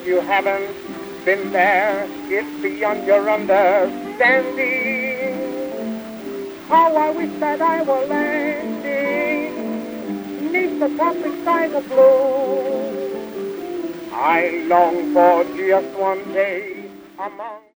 If you haven't been there, it's beyond your understanding. How I wish that I were landing neath the tropic skies of blue. I long for just one day among